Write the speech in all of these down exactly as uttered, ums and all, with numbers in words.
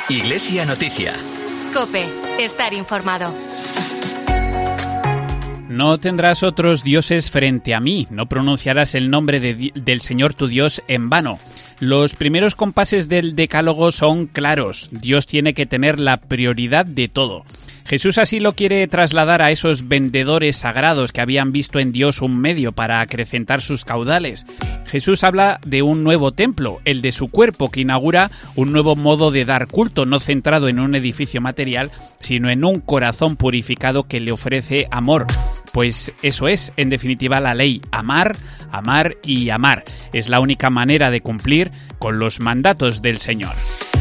Iglesia Noticia. COPE. Estar informado. No tendrás otros dioses frente a mí, no pronunciarás el nombre de, del Señor tu Dios en vano. Los primeros compases del Decálogo son claros. Dios tiene que tener la prioridad de todo. Jesús así lo quiere trasladar a esos vendedores sagrados que habían visto en Dios un medio para acrecentar sus caudales. Jesús habla de un nuevo templo, el de su cuerpo, que inaugura un nuevo modo de dar culto, no centrado en un edificio material, sino en un corazón purificado que le ofrece amor. Pues eso es, en definitiva, la ley: amar, amar y amar. Es la única manera de cumplir con los mandatos del Señor.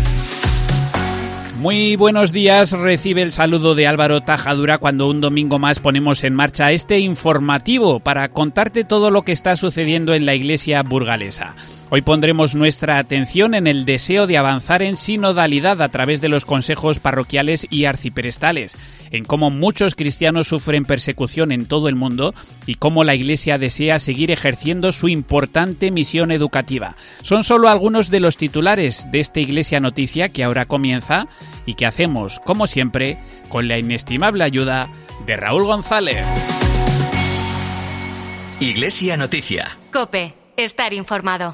Muy buenos días, recibe el saludo de Álvaro Tajadura cuando un domingo más ponemos en marcha este informativo para contarte todo lo que está sucediendo en la iglesia burgalesa. Hoy pondremos nuestra atención en el deseo de avanzar en sinodalidad a través de los consejos parroquiales y arciprestales, en cómo muchos cristianos sufren persecución en todo el mundo y cómo la Iglesia desea seguir ejerciendo su importante misión educativa. Son solo algunos de los titulares de esta Iglesia Noticia que ahora comienza y que hacemos, como siempre, con la inestimable ayuda de Raúl González. Iglesia Noticia. COPE. Estar informado.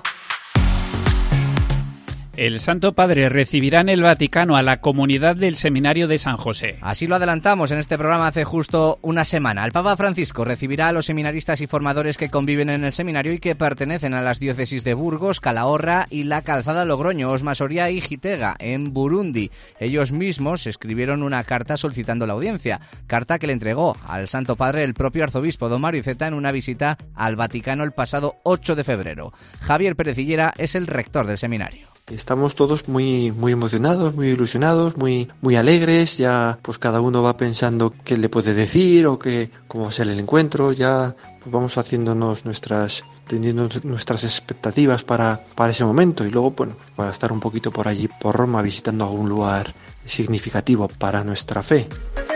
El Santo Padre recibirá en el Vaticano a la comunidad del Seminario de San José. Así lo adelantamos en este programa hace justo una semana. El Papa Francisco recibirá a los seminaristas y formadores que conviven en el seminario y que pertenecen a las diócesis de Burgos, Calahorra y la Calzada Logroño, Osma Soria y Gitega, en Burundi. Ellos mismos escribieron una carta solicitando la audiencia, carta que le entregó al Santo Padre el propio arzobispo don Mario Iceta en una visita al Vaticano el pasado ocho de febrero. Javier Pérez Hillera es el rector del seminario. Estamos todos muy muy emocionados, muy ilusionados, muy muy alegres. Ya pues cada uno va pensando qué le puede decir o qué cómo va a ser el encuentro. Ya pues vamos haciéndonos nuestras teniendo nuestras expectativas para para ese momento y luego bueno para estar un poquito por allí por Roma visitando algún lugar significativo para nuestra fe.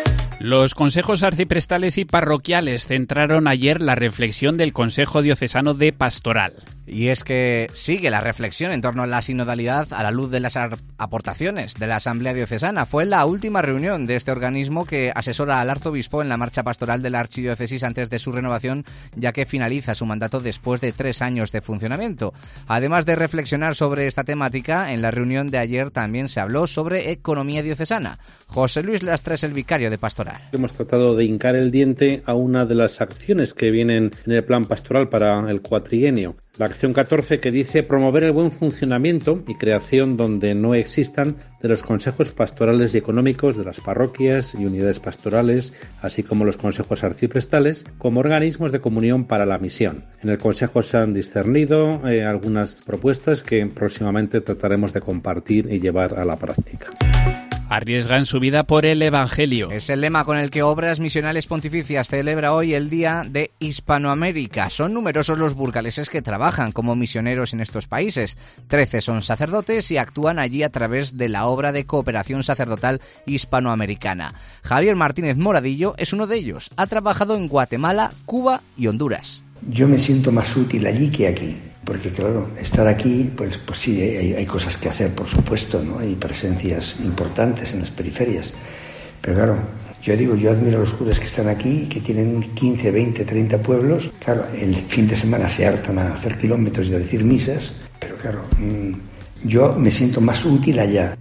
Los consejos arciprestales y parroquiales centraron ayer la reflexión del Consejo Diocesano de Pastoral. Y es que sigue la reflexión en torno a la sinodalidad a la luz de las aportaciones de la Asamblea Diocesana. Fue la última reunión de este organismo que asesora al arzobispo en la marcha pastoral de la archidiócesis antes de su renovación, ya que finaliza su mandato después de tres años de funcionamiento. Además de reflexionar sobre esta temática, en la reunión de ayer también se habló sobre economía diocesana. José Luis Lastres, el vicario de Pastoral. Hemos tratado de hincar el diente a una de las acciones que vienen en el plan pastoral para el cuatrienio. La acción catorce, que dice promover el buen funcionamiento y creación donde no existan de los consejos pastorales y económicos de las parroquias y unidades pastorales, así como los consejos arciprestales, como organismos de comunión para la misión. En el consejo se han discernido eh, algunas propuestas que próximamente trataremos de compartir y llevar a la práctica. Arriesgan su vida por el Evangelio. Es el lema con el que Obras Misionales Pontificias celebra hoy el Día de Hispanoamérica. Son numerosos los burgaleses que trabajan como misioneros en estos países. Trece son sacerdotes y actúan allí a través de la obra de cooperación sacerdotal hispanoamericana. Javier Martínez Moradillo es uno de ellos. Ha trabajado en Guatemala, Cuba y Honduras. Yo me siento más útil allí que aquí. Porque claro, estar aquí, pues, pues sí, hay, hay cosas que hacer, por supuesto, ¿no? Hay presencias importantes en las periferias. Pero claro, yo digo, yo admiro a los judas que están aquí, que tienen quince, veinte, treinta pueblos. Claro, el fin de semana se hartan a hacer kilómetros y a decir misas, pero claro, mmm, yo me siento más útil allá.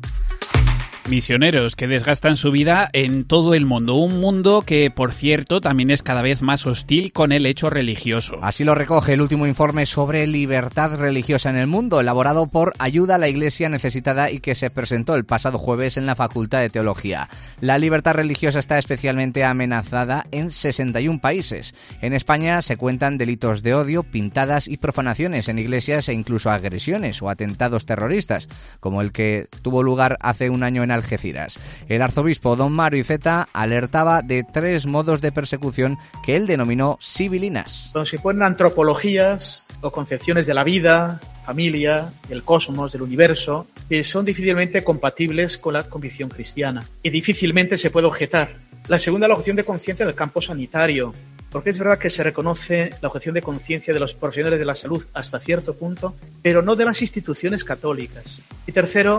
Misioneros que desgastan su vida en todo el mundo. Un mundo que, por cierto, también es cada vez más hostil con el hecho religioso. Así lo recoge el último informe sobre libertad religiosa en el mundo, elaborado por Ayuda a la Iglesia Necesitada y que se presentó el pasado jueves en la Facultad de Teología. La libertad religiosa está especialmente amenazada en sesenta y un países. En España se cuentan delitos de odio, pintadas y profanaciones en iglesias e incluso agresiones o atentados terroristas, como el que tuvo lugar hace un año en Algeciras. El arzobispo don Mario Iceta alertaba de tres modos de persecución que él denominó civilinas. Donde se ponen antropologías o concepciones de la vida, familia, del cosmos, del universo, que son difícilmente compatibles con la convicción cristiana y difícilmente se puede objetar. La segunda, la objeción de conciencia en el campo sanitario, porque es verdad que se reconoce la objeción de conciencia de los profesionales de la salud hasta cierto punto, pero no de las instituciones católicas. Y tercero,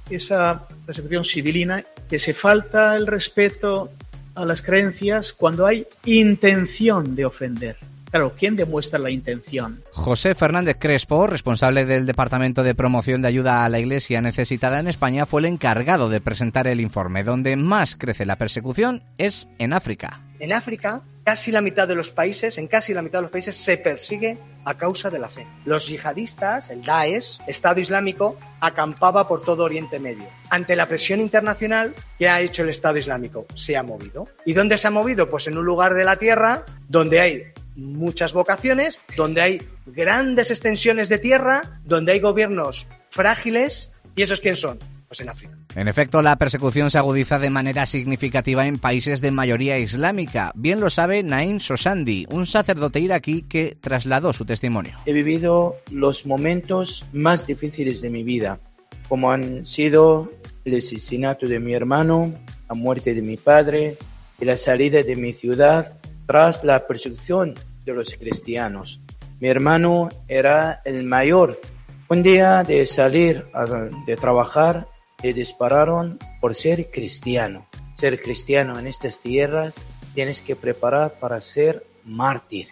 esa persecución civilina, que se falta el respeto a las creencias cuando hay intención de ofender. Claro, ¿quién demuestra la intención? José Fernández Crespo, responsable del Departamento de Promoción de Ayuda a la Iglesia Necesitada en España, fue el encargado de presentar el informe. Donde más crece la persecución es en África. En África, casi la mitad de los países, en casi la mitad de los países se persigue a causa de la fe. Los yihadistas, el Daesh, Estado Islámico, acampaba por todo Oriente Medio. Ante la presión internacional, ¿qué ha hecho el Estado Islámico? Se ha movido. ¿Y dónde se ha movido? Pues en un lugar de la tierra donde hay muchas vocaciones, donde hay grandes extensiones de tierra, donde hay gobiernos frágiles. ¿Y esos quién son? Pues en África. En efecto, la persecución se agudiza de manera significativa en países de mayoría islámica. Bien lo sabe Naim Sosandi, un sacerdote iraquí que trasladó su testimonio. He vivido los momentos más difíciles de mi vida, como han sido el asesinato de mi hermano, la muerte de mi padre y la salida de mi ciudad tras la persecución de los cristianos. Mi hermano era el mayor. Un día de salir a, de trabajar, le dispararon por ser cristiano. Ser cristiano en estas tierras tienes que preparar para ser mártir.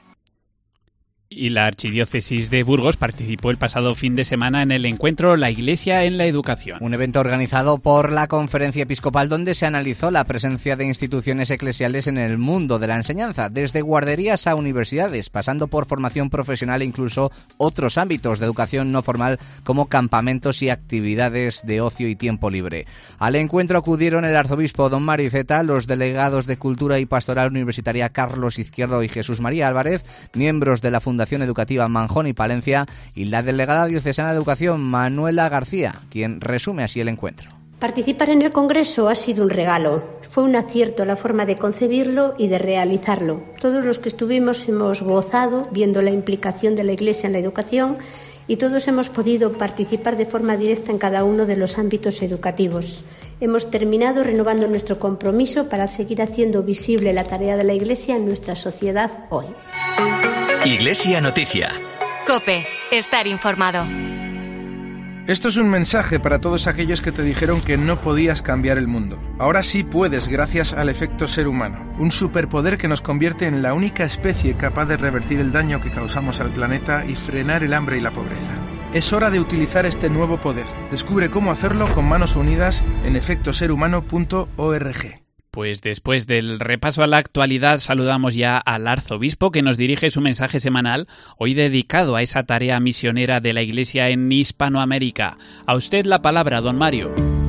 Y la Archidiócesis de Burgos participó el pasado fin de semana en el encuentro La Iglesia en la Educación. Un evento organizado por la Conferencia Episcopal donde se analizó la presencia de instituciones eclesiales en el mundo de la enseñanza, desde guarderías a universidades, pasando por formación profesional e incluso otros ámbitos de educación no formal como campamentos y actividades de ocio y tiempo libre. Al encuentro acudieron el arzobispo don Mario Iceta, los delegados de Cultura y Pastoral Universitaria Carlos Izquierdo y Jesús María Álvarez, miembros de la Fundación Educativa Manjón y Palencia y la delegada diocesana de Educación Manuela García, quien resume así el encuentro. Participar en el Congreso ha sido un regalo. Fue un acierto la forma de concebirlo y de realizarlo. Todos los que estuvimos hemos gozado viendo la implicación de la Iglesia en la educación y todos hemos podido participar de forma directa en cada uno de los ámbitos educativos. Hemos terminado renovando nuestro compromiso para seguir haciendo visible la tarea de la Iglesia en nuestra sociedad hoy. Iglesia Noticia. COPE. Estar informado. Esto es un mensaje para todos aquellos que te dijeron que no podías cambiar el mundo. Ahora sí puedes gracias al efecto ser humano, un superpoder que nos convierte en la única especie capaz de revertir el daño que causamos al planeta y frenar el hambre y la pobreza. Es hora de utilizar este nuevo poder. Descubre cómo hacerlo con manos unidas en efecto ser humano punto org. Pues después del repaso a la actualidad saludamos ya al arzobispo que nos dirige su mensaje semanal, hoy dedicado a esa tarea misionera de la Iglesia en Hispanoamérica. A usted la palabra, don Mario.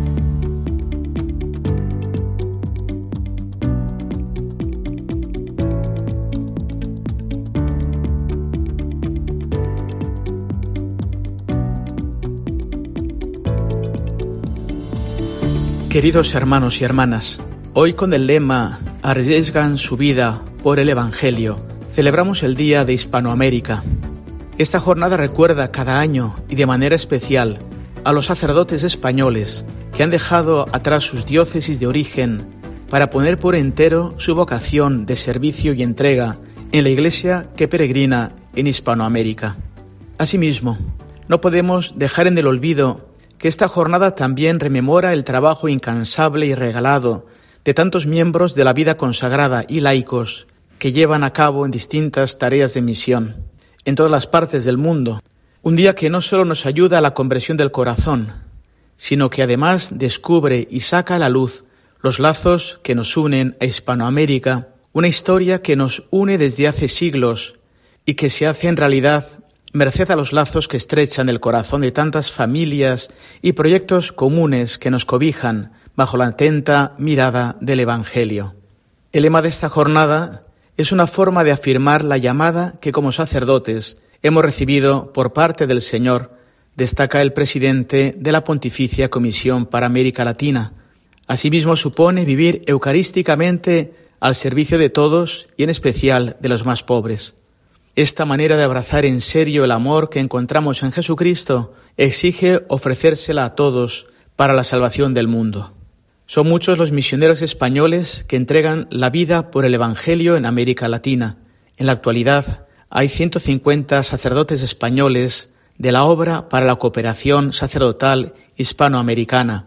Queridos hermanos y hermanas, hoy con el lema Arriesgan su vida por el Evangelio, celebramos el Día de Hispanoamérica. Esta jornada recuerda cada año y de manera especial a los sacerdotes españoles que han dejado atrás sus diócesis de origen para poner por entero su vocación de servicio y entrega en la Iglesia que peregrina en Hispanoamérica. Asimismo, no podemos dejar en el olvido que esta jornada también rememora el trabajo incansable y regalado de tantos miembros de la vida consagrada y laicos que llevan a cabo en distintas tareas de misión en todas las partes del mundo. Un día que no solo nos ayuda a la conversión del corazón, sino que además descubre y saca a la luz los lazos que nos unen a Hispanoamérica, una historia que nos une desde hace siglos y que se hace en realidad merced a los lazos que estrechan el corazón de tantas familias y proyectos comunes que nos cobijan bajo la atenta mirada del Evangelio. El lema de esta jornada es una forma de afirmar la llamada que como sacerdotes hemos recibido por parte del Señor, destaca el presidente de la Pontificia Comisión para América Latina. Asimismo supone vivir eucarísticamente al servicio de todos y en especial de los más pobres. Esta manera de abrazar en serio el amor que encontramos en Jesucristo exige ofrecérsela a todos para la salvación del mundo. Son muchos los misioneros españoles que entregan la vida por el Evangelio en América Latina. En la actualidad hay ciento cincuenta sacerdotes españoles de la Obra para la Cooperación Sacerdotal Hispanoamericana,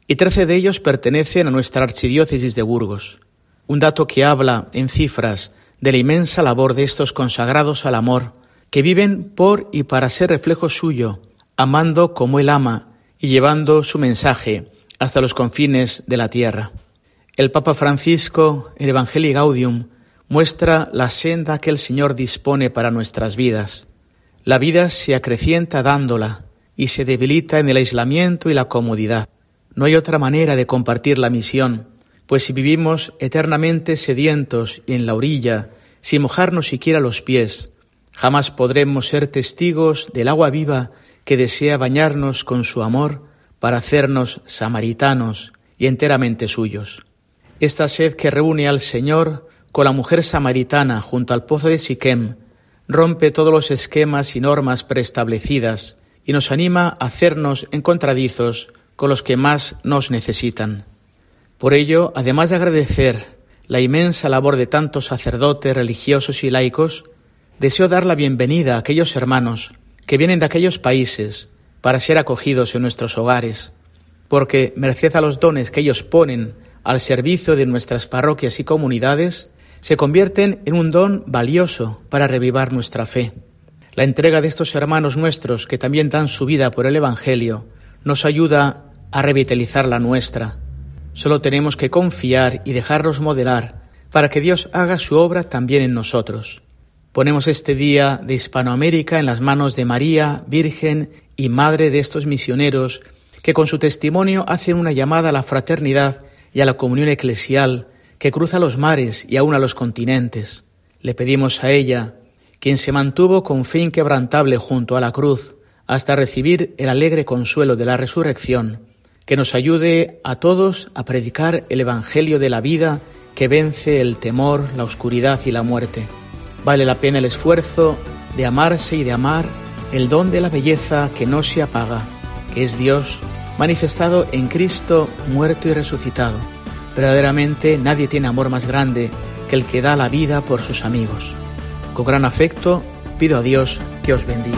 y trece de ellos pertenecen a nuestra archidiócesis de Burgos. Un dato que habla, en cifras, de la inmensa labor de estos consagrados al amor, que viven por y para ser reflejo suyo, amando como Él ama y llevando su mensaje hasta los confines de la tierra. El Papa Francisco, en Evangelii Gaudium, muestra la senda que el Señor dispone para nuestras vidas. La vida se acrecienta dándola y se debilita en el aislamiento y la comodidad. No hay otra manera de compartir la misión, pues si vivimos eternamente sedientos y en la orilla, sin mojarnos siquiera los pies, jamás podremos ser testigos del agua viva que desea bañarnos con su amor para hacernos samaritanos y enteramente suyos. Esta sed que reúne al Señor con la mujer samaritana junto al pozo de Siquem rompe todos los esquemas y normas preestablecidas y nos anima a hacernos encontradizos con los que más nos necesitan. Por ello, además de agradecer la inmensa labor de tantos sacerdotes, religiosos y laicos, deseo dar la bienvenida a aquellos hermanos que vienen de aquellos países para ser acogidos en nuestros hogares, porque, merced a los dones que ellos ponen al servicio de nuestras parroquias y comunidades, se convierten en un don valioso para revivar nuestra fe. La entrega de estos hermanos nuestros que también dan su vida por el Evangelio nos ayuda a revitalizar la nuestra. Solo tenemos que confiar y dejarnos modelar para que Dios haga su obra también en nosotros. Ponemos este día de Hispanoamérica en las manos de María, Virgen y Madre de estos misioneros que con su testimonio hacen una llamada a la fraternidad y a la comunión eclesial que cruza los mares y aún a los continentes. Le pedimos a ella, quien se mantuvo con fe inquebrantable junto a la cruz hasta recibir el alegre consuelo de la resurrección, que nos ayude a todos a predicar el Evangelio de la vida que vence el temor, la oscuridad y la muerte. Vale la pena el esfuerzo de amarse y de amar el don de la belleza que no se apaga, que es Dios manifestado en Cristo muerto y resucitado. Verdaderamente nadie tiene amor más grande que el que da la vida por sus amigos. Con gran afecto pido a Dios que os bendiga.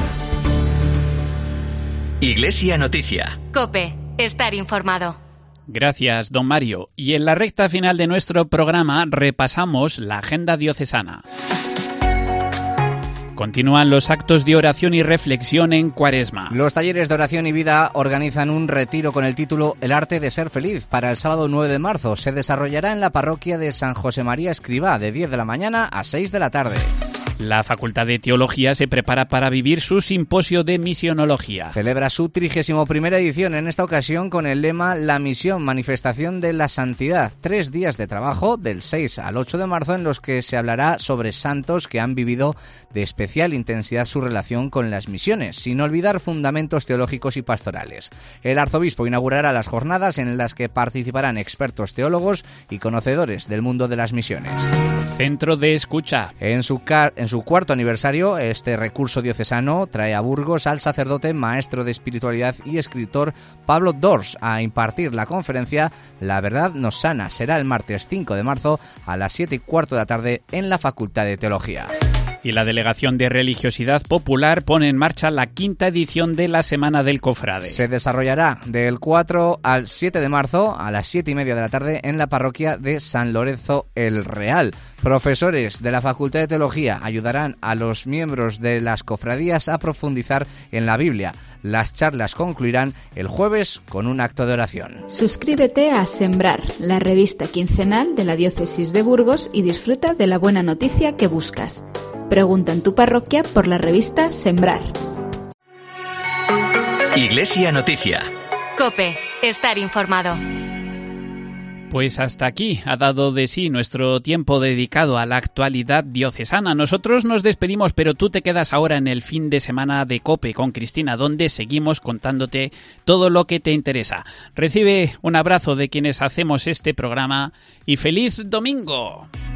Iglesia Noticia. COPE. Estar informado. Gracias, don Mario. Y en la recta final de nuestro programa repasamos la agenda diocesana. Continúan los actos de oración y reflexión en Cuaresma. Los talleres de oración y vida organizan un retiro con el título El arte de ser feliz para el sábado nueve de marzo. Se desarrollará en la parroquia de San José María Escribá de diez de la mañana a seis de la tarde. La Facultad de Teología se prepara para vivir su simposio de misionología. Celebra su trigésimo primera edición, en esta ocasión con el lema La misión, manifestación de la santidad. Tres días de trabajo, del seis al ocho de marzo, en los que se hablará sobre santos que han vivido de especial intensidad su relación con las misiones, sin olvidar fundamentos teológicos y pastorales. El arzobispo inaugurará las jornadas en las que participarán expertos teólogos y conocedores del mundo de las misiones. Centro de escucha. En su, car- en su cuarto aniversario, este recurso diocesano trae a Burgos al sacerdote, maestro de espiritualidad y escritor Pablo Dors a impartir la conferencia La verdad nos sana. Será el martes cinco de marzo a las siete y cuarto de la tarde en la Facultad de Teología. Y la Delegación de Religiosidad Popular pone en marcha la quinta edición de la Semana del Cofrade. Se desarrollará del cuatro al siete de marzo a las siete y media de la tarde en la parroquia de San Lorenzo el Real. Profesores de la Facultad de Teología ayudarán a los miembros de las cofradías a profundizar en la Biblia. Las charlas concluirán el jueves con un acto de oración. Suscríbete a Sembrar, la revista quincenal de la Diócesis de Burgos, y disfruta de la buena noticia que buscas. Pregunta en tu parroquia por la revista Sembrar. Iglesia Noticia. COPE. Estar informado. Pues hasta aquí ha dado de sí nuestro tiempo dedicado a la actualidad diocesana. Nosotros nos despedimos, pero tú te quedas ahora en el fin de semana de COPE con Cristina, donde seguimos contándote todo lo que te interesa. Recibe un abrazo de quienes hacemos este programa y ¡feliz domingo!